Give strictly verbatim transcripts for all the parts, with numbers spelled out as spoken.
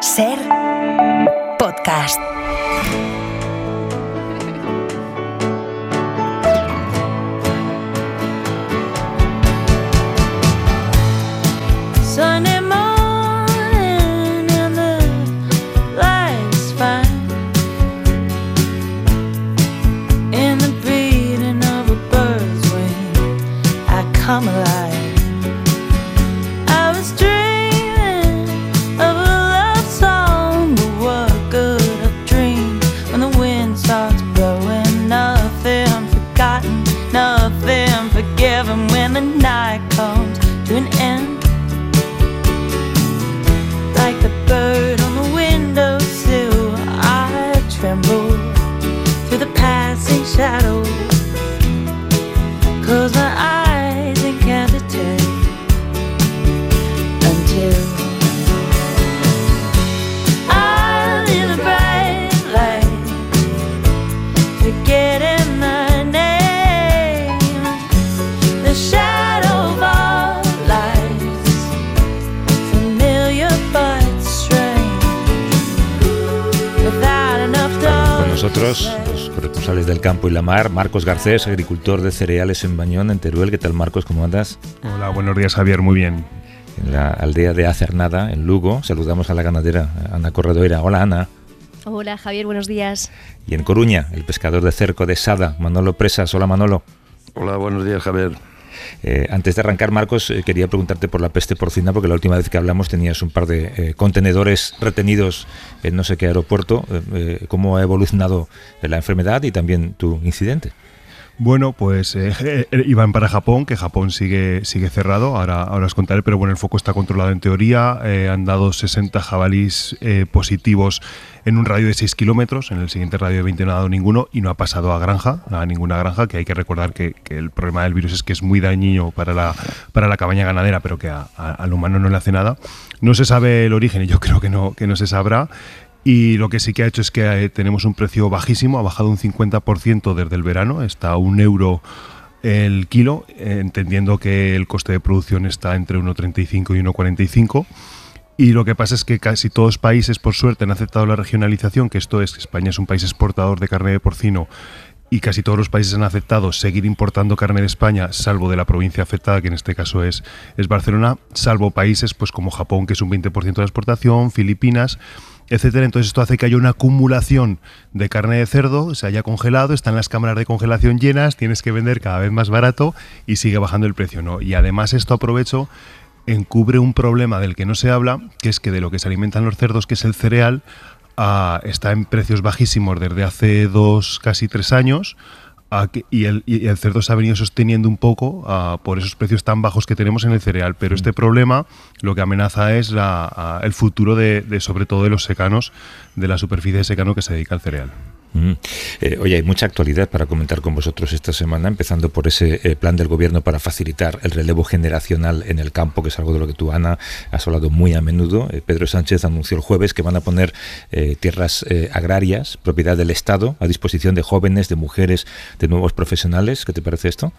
Ser podcast. Sunday morning and the lights fine, in the beating of a bird's wing I come alive. I was dreaming of a love song, but what good a dream when the wind starts blowing. Nothing forgotten, nothing forgiven when the night comes to an end. Like the bird on the windowsill, I tremble through the passing shadows, 'cause my eyes incapacitate until I live a bright light, forgetting the name, the shadow of our lives, familiar but Con nosotros, los corresponsales del campo y la mar, Marcos Garcés, agricultor de cereales en Bañón, en Teruel. ¿Qué tal, Marcos? ¿Cómo andas? Hola, buenos días, Javier. Muy bien. En la aldea de Acernada, en Lugo, saludamos a la ganadera Ana Corredoira. Hola, Ana. Hola, Javier, buenos días. Y en Coruña, el pescador de cerco de Sada, Manolo Presas. Hola, Manolo. Hola, buenos días, Javier. Eh, antes de arrancar, Marcos, eh, quería preguntarte por la peste porcina, porque la última vez que hablamos tenías un par de eh, contenedores retenidos en no sé qué aeropuerto. Eh, eh, ¿Cómo ha evolucionado la enfermedad y también tu incidente? Bueno, pues eh, eh, iban para Japón, que Japón sigue sigue cerrado, ahora, ahora os contaré, pero bueno, el foco está controlado en teoría. Eh, han dado sesenta jabalís eh, positivos en un radio de seis kilómetros, en el siguiente radio de veinte no ha dado ninguno y no ha pasado a granja, a ninguna granja, que hay que recordar que, que el problema del virus es que es muy dañino para la, para la cabaña ganadera, pero que a, a, al humano no le hace nada. No se sabe el origen y yo creo que no, que no se sabrá. Y lo que sí que ha hecho es que eh, tenemos un precio bajísimo, ha bajado un cincuenta por ciento desde el verano, está a un euro el kilo, eh, entendiendo que el coste de producción está entre uno treinta y cinco y uno cuarenta y cinco. Y lo que pasa es que casi todos los países, por suerte, han aceptado la regionalización, que esto es que España es un país exportador de carne de porcino, y casi todos los países han aceptado seguir importando carne de España, salvo de la provincia afectada, que en este caso es, es Barcelona, salvo países pues como Japón, que es un veinte por ciento de la exportación, Filipinas, etcétera. Entonces esto hace que haya una acumulación de carne de cerdo, se haya congelado, están las cámaras de congelación llenas, tienes que vender cada vez más barato y sigue bajando el precio, ¿no? Y además esto, aprovecho, encubre un problema del que no se habla, que es que de lo que se alimentan los cerdos, que es el cereal, uh, está en precios bajísimos desde hace dos, casi tres años, uh, que, y, el, y el cerdo se ha venido sosteniendo un poco uh, por esos precios tan bajos que tenemos en el cereal. Pero este problema lo que amenaza es la, uh, el futuro de, de, sobre todo, de los secanos, de la superficie de secano que se dedica al cereal. Mm. Eh, oye, hay mucha actualidad para comentar con vosotros esta semana, empezando por ese eh, plan del gobierno para facilitar el relevo generacional en el campo, que es algo de lo que tú, Ana, has hablado muy a menudo. Eh, Pedro Sánchez anunció el jueves que van a poner eh, tierras eh, agrarias, propiedad del Estado, a disposición de jóvenes, de mujeres, de nuevos profesionales. ¿Qué te parece esto?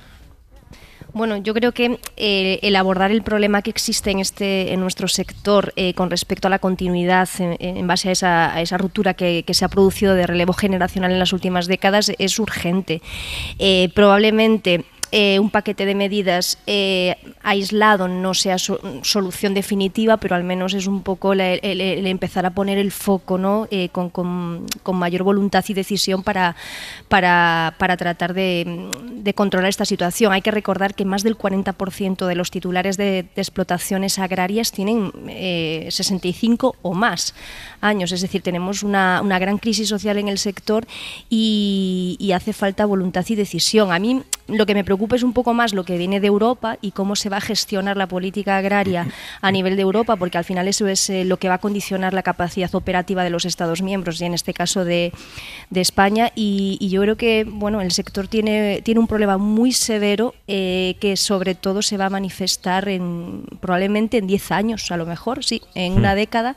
Bueno, yo creo que eh, el abordar el problema que existe en este en nuestro sector eh, con respecto a la continuidad en, en base a esa, a esa ruptura que, que se ha producido de relevo generacional en las últimas décadas es urgente. Eh, probablemente Eh, un paquete de medidas eh, aislado no sea so- solución definitiva, pero al menos es un poco la, el, el empezar a poner el foco, ¿no? eh, con, con, con mayor voluntad y decisión para, para, para tratar de, de controlar esta situación. Hay que recordar que más del cuarenta por ciento de los titulares de, de explotaciones agrarias tienen eh, sesenta y cinco o más años, es decir, tenemos una, una gran crisis social en el sector y, y hace falta voluntad y decisión. A mí lo que me preocupa es un poco más lo que viene de Europa y cómo se va a gestionar la política agraria a nivel de Europa, porque al final eso es eh, lo que va a condicionar la capacidad operativa de los Estados miembros y en este caso de, de España. Y, y yo creo que bueno, el sector tiene, tiene un problema muy severo eh, que sobre todo se va a manifestar en, probablemente en diez años, a lo mejor, sí, en una década,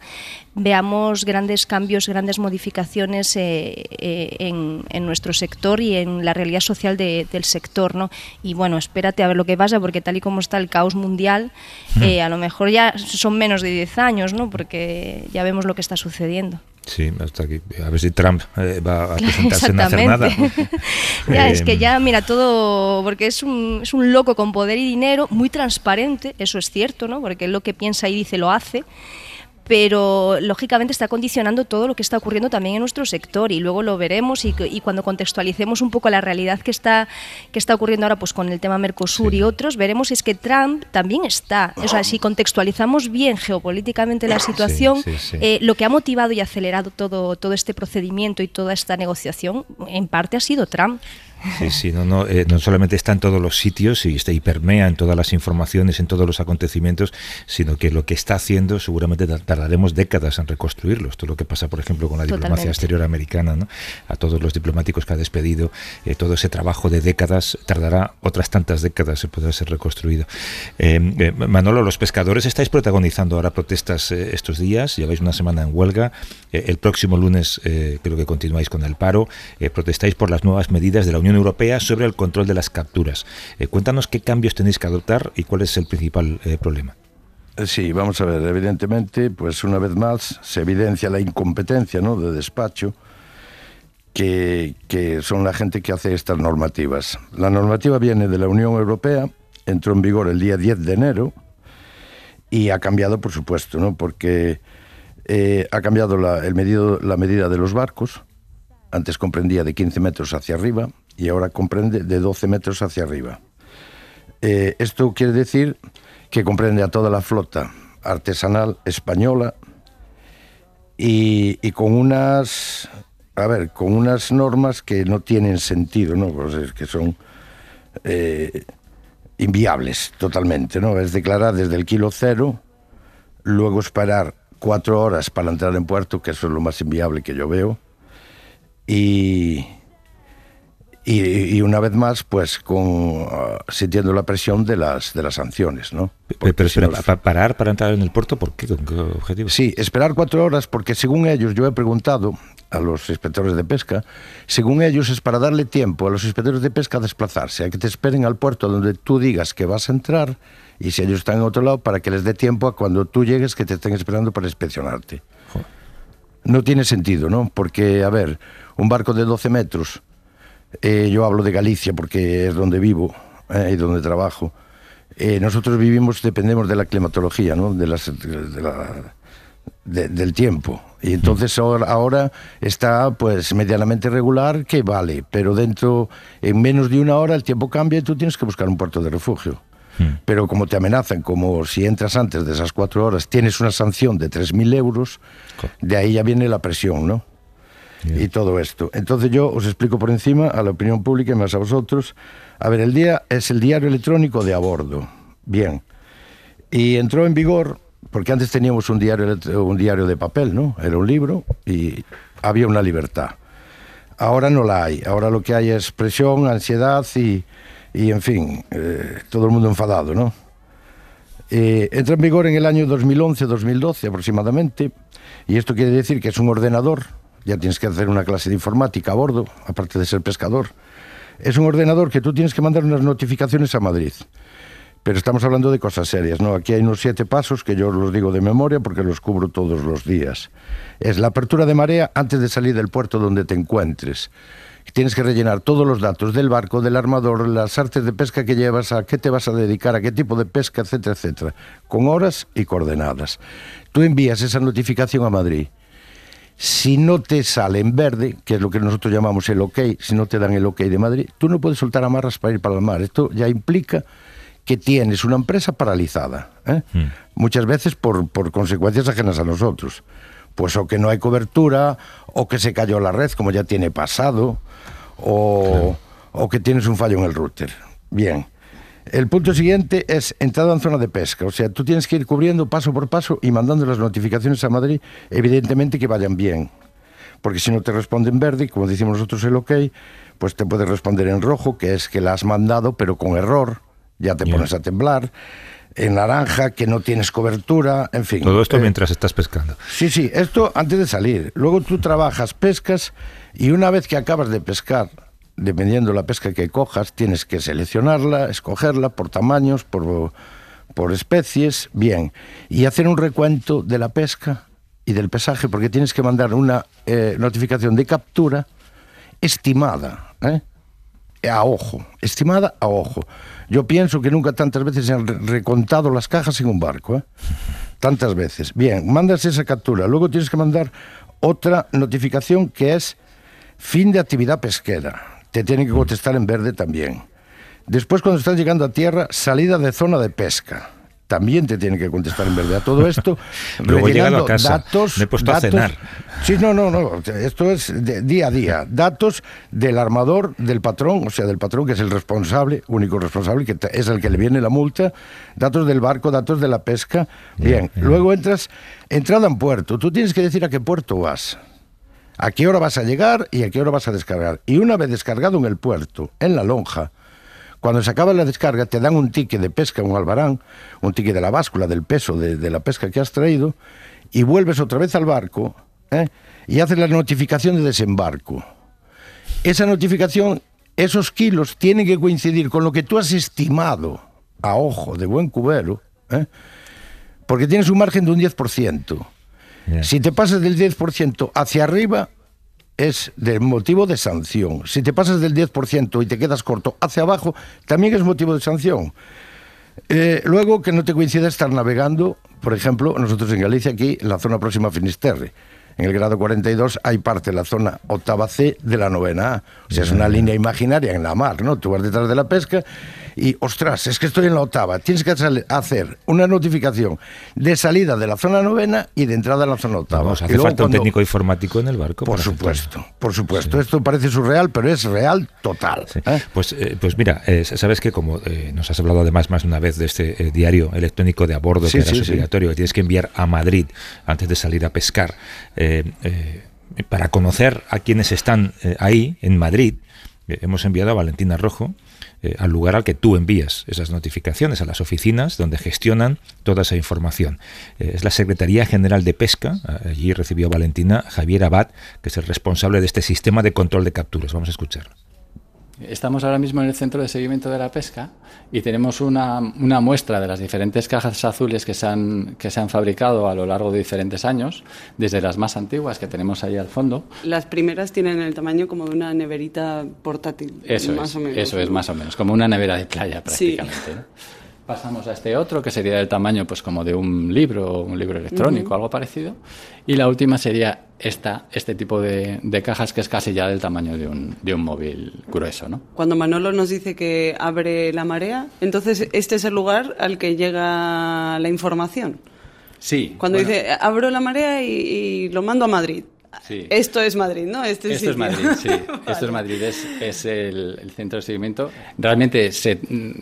veamos grandes cambios, grandes modificaciones eh, eh, en, en nuestro sector y en la realidad social de, del sector, ¿no? Y bueno, espérate a ver lo que pasa, porque tal y como está el caos mundial, eh, a lo mejor ya son menos de diez años, ¿no? Porque ya vemos lo que está sucediendo. Sí, hasta aquí. A ver si Trump eh, va a presentarse sin hacer nada. Ya, eh, es que ya, mira, todo, porque es un, es un loco con poder y dinero, muy transparente, eso es cierto, ¿no? Porque él lo que piensa y dice lo hace, pero lógicamente está condicionando todo lo que está ocurriendo también en nuestro sector, y luego lo veremos, y, y cuando contextualicemos un poco la realidad que está, que está ocurriendo ahora pues con el tema Mercosur, sí, y otros, veremos es que Trump también está, o sea, si contextualizamos bien geopolíticamente la situación, sí, sí, sí. Eh, lo que ha motivado y acelerado todo, todo este procedimiento y toda esta negociación, en parte ha sido Trump. Sí, sí, no, no, eh, no solamente está en todos los sitios y, está, y permea en todas las informaciones, en todos los acontecimientos, sino que lo que está haciendo seguramente tardaremos décadas en reconstruirlo. Esto es lo que pasa, por ejemplo, con la Totalmente. diplomacia exterior americana, ¿no? A todos los diplomáticos que ha despedido, eh, todo ese trabajo de décadas tardará otras tantas décadas en poder ser reconstruido. Eh, eh, Manolo, los pescadores estáis protagonizando ahora protestas eh, estos días, lleváis una semana en huelga, eh, el próximo lunes eh, creo que continuáis con el paro, eh, protestáis por las nuevas medidas de la Unión Europea sobre el control de las capturas. Eh, cuéntanos qué cambios tenéis que adoptar y cuál es el principal eh, problema. Sí, vamos a ver, evidentemente, pues una vez más se evidencia la incompetencia, ¿no?, de despacho, que, que son la gente que hace estas normativas. La normativa viene de la Unión Europea, entró en vigor el día diez de enero y ha cambiado, por supuesto, ¿no?, porque eh, ha cambiado la, el medido, la medida de los barcos. Antes comprendía de quince metros hacia arriba y ahora comprende de doce metros hacia arriba. Eh, esto quiere decir que comprende a toda la flota artesanal española y, y con unas, a ver, con unas normas que no tienen sentido, ¿no? Pues es que son eh, inviables totalmente, ¿no? Es declarar desde el kilo cero, luego esperar cuatro horas para entrar en puerto, que eso es lo más inviable que yo veo. Y, y, y una vez más, pues con uh, sintiendo la presión de las de las sanciones, ¿no? Porque pero espera, si no, parar para entrar en el puerto, ¿por qué? ¿Con qué objetivo? Sí, esperar cuatro horas, porque según ellos, yo he preguntado a los inspectores de pesca, según ellos es para darle tiempo a los inspectores de pesca a desplazarse, a que te esperen al puerto donde tú digas que vas a entrar, y si ellos están en otro lado, para que les dé tiempo a cuando tú llegues que te estén esperando para inspeccionarte. Joder. No tiene sentido, ¿no? Porque, a ver, un barco de doce metros, eh, yo hablo de Galicia porque es donde vivo eh, y donde trabajo, eh, nosotros vivimos, dependemos de la climatología, ¿no?, de las, de la, de, del tiempo, y entonces ahora, ahora está pues medianamente regular, que vale, pero dentro, en menos de una hora el tiempo cambia y tú tienes que buscar un puerto de refugio. Pero como te amenazan, como si entras antes de esas cuatro horas, tienes una sanción de tres mil euros, de ahí ya viene la presión, ¿no? Yeah. Y todo esto. Entonces yo os explico por encima a la opinión pública y más a vosotros. A ver, el día es el diario electrónico de a bordo. Bien. Y entró en vigor, porque antes teníamos un diario, un diario de papel, ¿no? Era un libro y había una libertad. Ahora no la hay. Ahora lo que hay es presión, ansiedad y... y en fin, eh, todo el mundo enfadado, ¿no? Eh, entra en vigor en el año dos mil once, dos mil doce aproximadamente, y esto quiere decir que es un ordenador, ya tienes que hacer una clase de informática a bordo, aparte de ser pescador. Es un ordenador que tú tienes que mandar unas notificaciones a Madrid, pero estamos hablando de cosas serias, ¿no? Aquí hay unos siete pasos que yo os los digo de memoria porque los cubro todos los días. Es la apertura de marea antes de salir del puerto donde te encuentres. Tienes que rellenar todos los datos del barco, del armador, las artes de pesca que llevas, a qué te vas a dedicar, a qué tipo de pesca, etcétera, etcétera, con horas y coordenadas. Tú envías esa notificación a Madrid. Si no te sale en verde, que es lo que nosotros llamamos el OK, si no te dan el OK de Madrid, tú no puedes soltar amarras para ir para el mar. Esto ya implica que tienes una empresa paralizada, ¿eh? Mm. Muchas veces por, por consecuencias ajenas a nosotros. Pues o que no hay cobertura, o que se cayó la red, como ya tiene pasado, o, claro. o que tienes un fallo en el router. Bien. El punto siguiente es entrada en zona de pesca. O sea, tú tienes que ir cubriendo paso por paso y mandando las notificaciones a Madrid, evidentemente que vayan bien. Porque si no te responde en verde, como decimos nosotros el OK, pues te puede responder en rojo, que es que la has mandado, pero con error, ya te yeah. pones a temblar. en naranja, que no tienes cobertura, en fin. Todo esto eh, mientras estás pescando. Sí, sí, esto antes de salir. Luego tú trabajas, pescas, y una vez que acabas de pescar, dependiendo de la pesca que cojas, tienes que seleccionarla, escogerla por tamaños, por, por especies, bien, y hacer un recuento de la pesca y del pesaje, porque tienes que mandar una eh, notificación de captura estimada, ¿eh? a ojo, estimada a ojo. Yo pienso que nunca tantas veces se han recontado las cajas en un barco, ¿eh? Tantas veces. Bien, mandas esa captura, luego tienes que mandar otra notificación que es fin de actividad pesquera. Te tienen que contestar en verde también. Después, cuando estás llegando a tierra, salida de zona de pesca. También te tienen que contestar en verde. A todo esto, luego he llegado a casa, datos, me he puesto datos, a cenar. Sí, no, no, no. Esto es de día a día. Datos del armador, del patrón, o sea, del patrón que es el responsable, único responsable, que es el que le viene la multa. Datos del barco, datos de la pesca. Bien, bien. Luego entras, entrada en puerto. Tú tienes que decir a qué puerto vas, a qué hora vas a llegar y a qué hora vas a descargar. Y una vez descargado en el puerto, en la lonja, cuando se acaba la descarga, te dan un ticket de pesca, un albarán, un ticket de la báscula, del peso de, de la pesca que has traído, y vuelves otra vez al barco, ¿eh? y haces la notificación de desembarco. Esa notificación, esos kilos, tienen que coincidir con lo que tú has estimado, a ojo, de buen cubero, ¿eh? porque tienes un margen de un diez por ciento. Yeah. Si te pasas del diez por ciento hacia arriba, es de motivo de sanción. Si te pasas del diez por ciento y te quedas corto hacia abajo, también es motivo de sanción. Eh, luego, que no te coincida estar navegando, por ejemplo, nosotros en Galicia, aquí, en la zona próxima a Finisterre, en el grado cuarenta y dos, hay parte de la zona octava C de la novena A. O sea, es una línea imaginaria en la mar, ¿no? Tú vas detrás de la pesca y, ostras, es que estoy en la octava. Tienes que hacer una notificación de salida de la zona novena y de entrada a la zona octava. Vamos, hace falta cuando... un técnico informático en el barco. Por supuesto, por supuesto. Sí. Esto parece surreal, pero es real total. Sí. ¿eh? Pues, eh, pues mira, eh, sabes que como eh, nos has hablado además más de una vez de este eh, diario electrónico de a bordo, sí, que sí, es obligatorio, sí. que tienes que enviar a Madrid antes de salir a pescar, eh, eh, para conocer a quienes están eh, ahí, en Madrid, eh, hemos enviado a Valentina Rojo, Eh, al lugar al que tú envías esas notificaciones, a las oficinas donde gestionan toda esa información. Eh, es la Secretaría General de Pesca. Allí recibió Valentina Javier Abad, que es el responsable de este sistema de control de capturas. Vamos a escucharlo. Estamos ahora mismo en el Centro de Seguimiento de la Pesca y tenemos una, una muestra de las diferentes cajas azules que se, han, que se han fabricado a lo largo de diferentes años, desde las más antiguas que tenemos ahí al fondo. Las primeras tienen el tamaño como de una neverita portátil. Eso más es, o menos, eso ¿no? es más o menos, como una nevera de playa prácticamente. Sí. ¿no? Pasamos a este otro, que sería del tamaño pues como de un libro, un libro electrónico, uh-huh. algo parecido. Y la última sería esta, este tipo de, de cajas, que es casi ya del tamaño de un, de un móvil grueso, ¿no? Cuando Manolo nos dice que abre la marea, entonces este es el lugar al que llega la información. Sí. Cuando bueno. dice, abro la marea y, y lo mando a Madrid. Sí. Esto es Madrid, ¿no? Este Esto sitio. es Madrid, sí. Vale. Esto es Madrid, es, es el, el centro de seguimiento. Realmente se,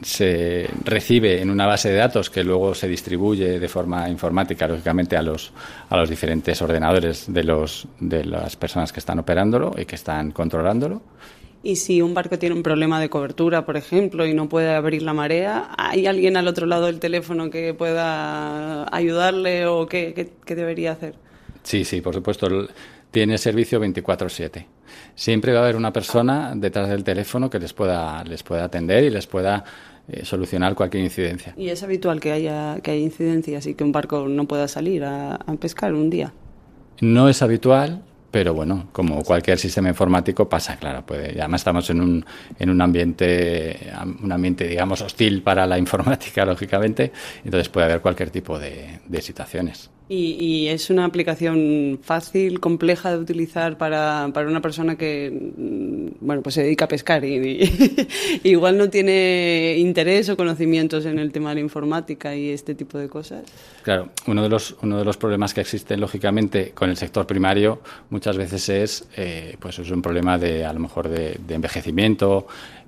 se recibe en una base de datos que luego se distribuye de forma informática, lógicamente, a los, a los diferentes ordenadores de, los, de las personas que están operándolo y que están controlándolo. Y si un barco tiene un problema de cobertura, por ejemplo, y no puede abrir la marea, ¿hay alguien al otro lado del teléfono que pueda ayudarle o qué, qué, qué debería hacer? Sí, sí, por supuesto. Tiene servicio veinticuatro siete. Siempre va a haber una persona detrás del teléfono que les pueda, les pueda atender y les pueda eh, solucionar cualquier incidencia. ¿Y es habitual que haya, que haya incidencias y que un barco no pueda salir a, a pescar un día? No es habitual, pero bueno, como cualquier sistema informático pasa, claro. Puede, y además estamos en un, en un ambiente, un ambiente, digamos, hostil para la informática, lógicamente, entonces puede haber cualquier tipo de, de situaciones. ¿Y, y es una aplicación fácil, compleja de utilizar para, para una persona que, bueno, pues se dedica a pescar y, y igual no tiene interés o conocimientos en el tema de la informática y este tipo de cosas? Claro, uno de los, uno de los problemas que existen, lógicamente, con el sector primario muchas veces es, eh, pues es un problema de, a lo mejor, de, de envejecimiento,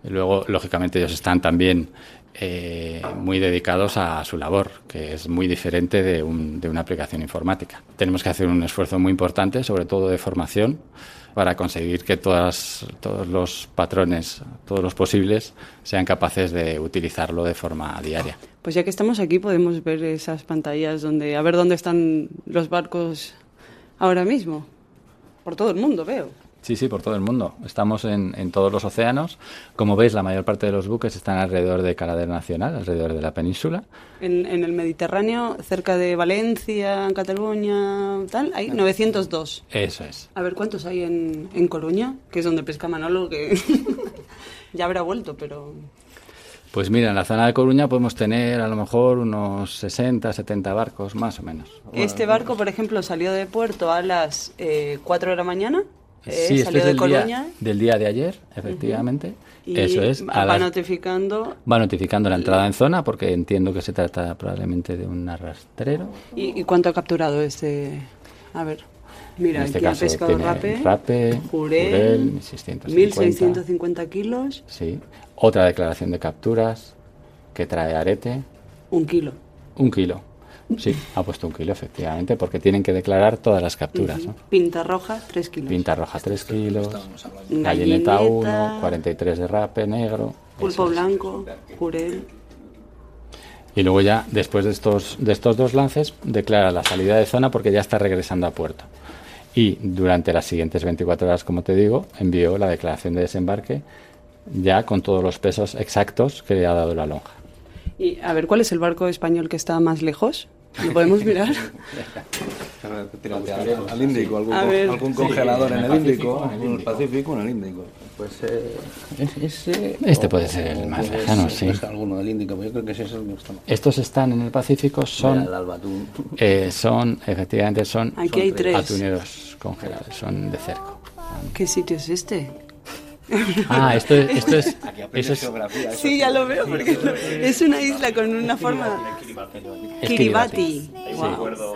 Y luego, lógicamente, ellos están también eh, muy dedicados a su labor, que es muy diferente de, un, de una aplicación informática. Tenemos que hacer un esfuerzo muy importante, sobre todo de formación, para conseguir que todas, todos los patrones, todos los posibles, sean capaces de utilizarlo de forma diaria. Pues ya que estamos aquí podemos ver esas pantallas donde, a ver dónde están los barcos ahora mismo. Por todo el mundo, veo. Sí, sí, por todo el mundo. Estamos en, en todos los océanos. Como veis, la mayor parte de los buques están alrededor de Caladera Nacional, alrededor de la península. En, en el Mediterráneo, cerca de Valencia, en Cataluña, tal, hay novecientos dos. Eso es. A ver, ¿cuántos hay en, en Coruña? Que es donde pesca Manolo, que ya habrá vuelto, pero... Pues mira, en la zona de Coruña podemos tener a lo mejor unos sesenta, setenta barcos, más o menos. Este barco, por ejemplo, salió de puerto a las eh, cuatro de la mañana. Eh, sí, salió es de del Coruña. Día, del día de ayer, efectivamente. Y eso es. va las, notificando... Va notificando la entrada en zona, porque entiendo que se trata probablemente de un arrastrero. ¿Y, y cuánto ha capturado este...? A ver, mira, en este aquí caso ha pescado tiene rape, rape, jurel, jurel, mil seiscientos cincuenta. mil seiscientos cincuenta kilos. Sí. Otra declaración de capturas que trae arete. Un kilo. Un kilo. Sí, ha puesto un kilo, efectivamente, porque tienen que declarar todas las capturas. Uh-huh. ¿no? Pinta roja, tres kilos. Pinta roja, tres kilos. Gallineta, gallineta uno, cuarenta y tres de rape negro. Pulpo blanco, jurel. Y luego ya, después de estos, de estos dos lances, declara la salida de zona porque ya está regresando a puerto. Y durante las siguientes veinticuatro horas, como te digo, envió la declaración de desembarque ya con todos los pesos exactos que le ha dado la lonja. Y a ver, ¿cuál es el barco español que está más lejos? ¿Lo podemos mirar? Tírate al, al Índico, algún, A ver. algún congelador Sí, en, en el el Índico, Pacífico, en el Pacífico, en el Índico. Pues eh, ese... Este puede ser el más pues, lejano, sí. Pues alguno del Índico, pues yo creo que ese es el que está más. Estos están en el Pacífico, son, Mira, el albatún. eh, son efectivamente, son, Aquí son hay tres. atuneros congelados, son de cerco. ¿Qué sitio es este? Ah, esto es... Esto es Aquí eso aprendes es geografía. eso Sí, ya lo veo, porque es una isla con una forma... es Kiribati. Wow.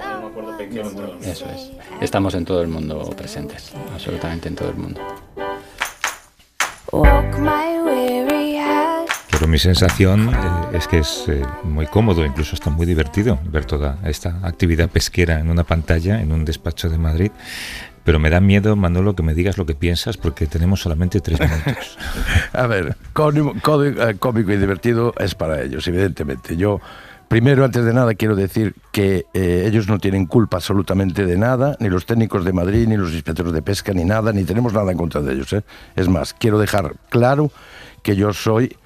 Eso es. Estamos en todo el mundo presentes, absolutamente en todo el mundo. Walk my weary heart. Pero mi sensación eh, es que es eh, muy cómodo, incluso está muy divertido ver toda esta actividad pesquera en una pantalla, en un despacho de Madrid. Pero me da miedo, Manolo, que me digas lo que piensas porque tenemos solamente tres minutos. A ver, cómico, cómico y divertido es para ellos, evidentemente. Yo, primero, antes de nada, quiero decir que eh, ellos no tienen culpa absolutamente de nada, ni los técnicos de Madrid, ni los inspectores de pesca, ni nada, ni tenemos nada en contra de ellos, ¿eh? Es más, quiero dejar claro que yo soy...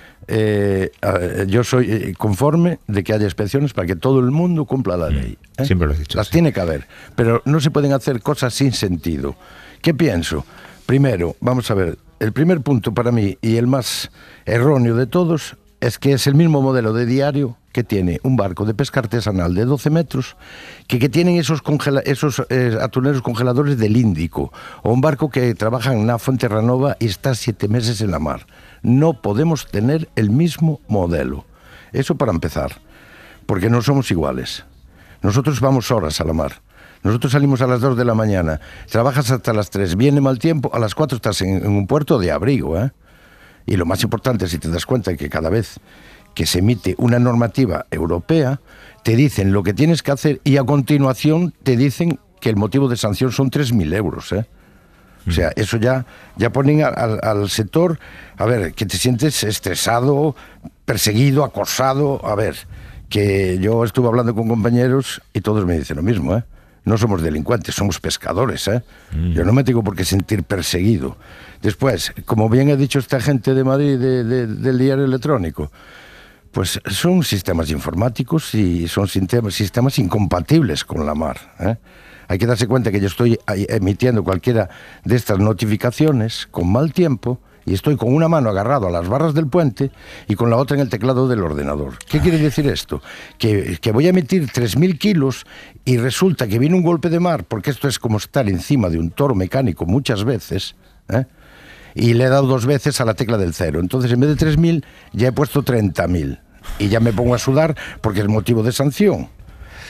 Eh, yo soy conforme de que haya inspecciones para que todo el mundo cumpla la ley, ¿eh? Siempre lo has dicho. Las sí. tiene que haber, pero no se pueden hacer cosas sin sentido. ¿Qué pienso? Primero, vamos a ver, el primer punto para mí y el más erróneo de todos es que es el mismo modelo de diario que tiene un barco de pesca artesanal de doce metros que, que tienen esos, congela esos eh, atuneros congeladores del Índico, o un barco que trabaja en una Fuenterranova y está siete meses en la mar. No podemos tener el mismo modelo. Eso para empezar, porque no somos iguales. Nosotros vamos horas a la mar. Nosotros salimos a las dos de la mañana, trabajas hasta las tres, viene mal tiempo, a las cuatro estás en, en un puerto de abrigo, ¿eh? Y lo más importante, si te das cuenta que cada vez que se emite una normativa europea, te dicen lo que tienes que hacer y a continuación te dicen que el motivo de sanción son tres mil euros, ¿eh? O sea, eso ya, ya ponen al, al sector, a ver, que te sientes estresado, perseguido, acosado. A ver, que yo estuve hablando con compañeros y todos me dicen lo mismo, ¿eh? No somos delincuentes, somos pescadores, ¿eh? Mm. Yo no me tengo por qué sentir perseguido. Después, como bien ha dicho esta gente de Madrid, de, de, del diario electrónico, pues son sistemas informáticos y son sistemas, sistemas incompatibles con la mar, ¿eh? Hay que darse cuenta que yo estoy emitiendo cualquiera de estas notificaciones con mal tiempo y estoy con una mano agarrado a las barras del puente y con la otra en el teclado del ordenador. ¿Qué quiere decir esto? Que, que voy a emitir tres mil kilos y resulta que viene un golpe de mar, porque esto es como estar encima de un toro mecánico muchas veces, ¿eh? Y le he dado dos veces a la tecla del cero. Entonces, en vez de tres mil, ya he puesto treinta mil. Y ya me pongo a sudar porque es motivo de sanción.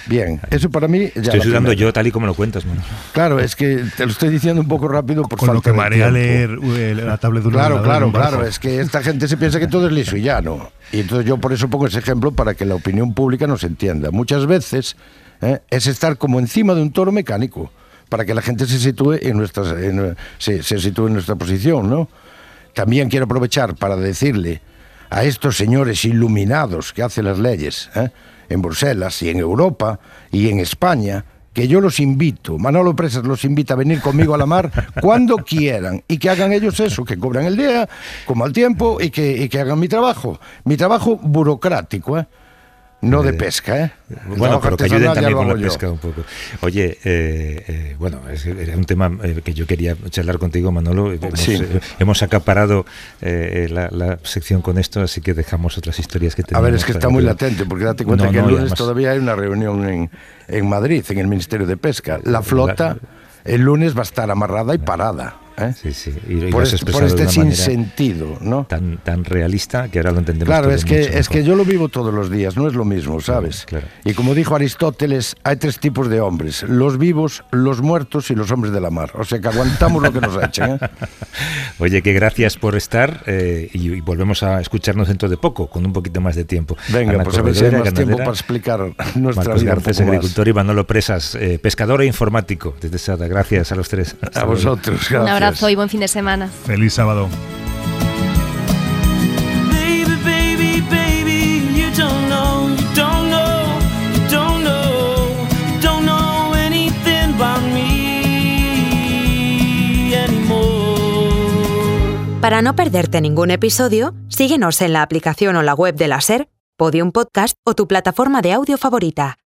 Bien, eso para mí ya estoy sudando primera. yo tal y como lo cuentas, Manolo. Claro, es que te lo estoy diciendo un poco rápido por Con falta lo que de marea tiempo. leer la tablet de un Claro, ordenador en claro, un barco. claro. Es que esta gente se piensa que todo es liso y llano. Y entonces yo por eso pongo ese ejemplo para que la opinión pública nos entienda. Muchas veces ¿eh? es estar como encima de un toro mecánico para que la gente se sitúe en nuestras, en, se, se sitúe en nuestra posición, ¿no? También quiero aprovechar para decirle a estos señores iluminados que hacen las leyes ¿eh? en Bruselas y en Europa y en España, que yo los invito, Manolo Presas los invita a venir conmigo a la mar cuando quieran y que hagan ellos eso, que cobran el día, como al tiempo y que, y que hagan mi trabajo, mi trabajo burocrático, ¿eh? No de pesca, ¿eh? El Bueno, pero que ayuden también con la yo. pesca un poco. Oye, eh, eh, bueno, es, era un tema eh, que yo quería charlar contigo, Manolo. Hemos, Sí. eh, hemos acaparado eh, la, la sección con esto, así que dejamos otras historias que A tenemos. ver, es que está para muy que- latente, porque date cuenta No, que no, el y lunes además- todavía hay una reunión en, en Madrid, en el Ministerio de Pesca. La flota el lunes va a estar amarrada y parada. ¿eh? Sí, sí. Y, y Por, lo has este, por expresado este de una manera sinsentido, ¿no? tan, tan realista que ahora lo entendemos Claro, todo es mucho que, es mejor. que yo lo vivo todos los días, no es lo mismo, ¿sabes? Claro. Y como dijo Aristóteles, hay tres tipos de hombres, los vivos, los muertos y los hombres de la mar. O sea que aguantamos lo que nos echen, ¿eh? Oye, que gracias por estar eh, y, y volvemos a escucharnos dentro de poco, con un poquito más de tiempo. Venga, Ana pues a ver si hay Corredera, más tiempo ganadera, para explicar nuestra Marcos vida un Garcés, poco más. agricultor, y Manolo Presas, eh, pescador e informático desde Sada. Gracias a los tres. Hasta A luego. vosotros, gracias. Un abrazo y buen fin de semana. Feliz sábado. Baby, baby, baby, you don't know, you don't know, you don't know, you don't know anything about me anymore. Para no perderte ningún episodio, síguenos en la aplicación o la web de la SER, Podium Podcast o tu plataforma de audio favorita.